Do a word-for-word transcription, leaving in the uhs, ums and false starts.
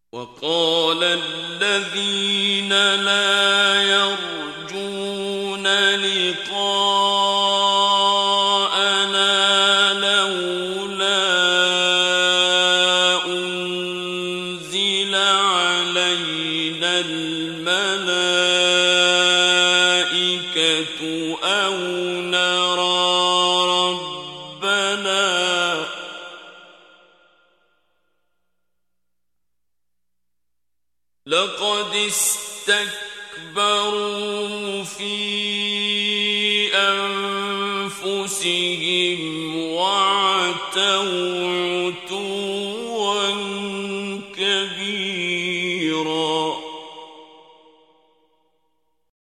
وقال الذين لا يرجون لقاءنا لولا أنزل علينا الملائكة أو نرى ربنا لقد استكبروا في أنفسهم وعتوا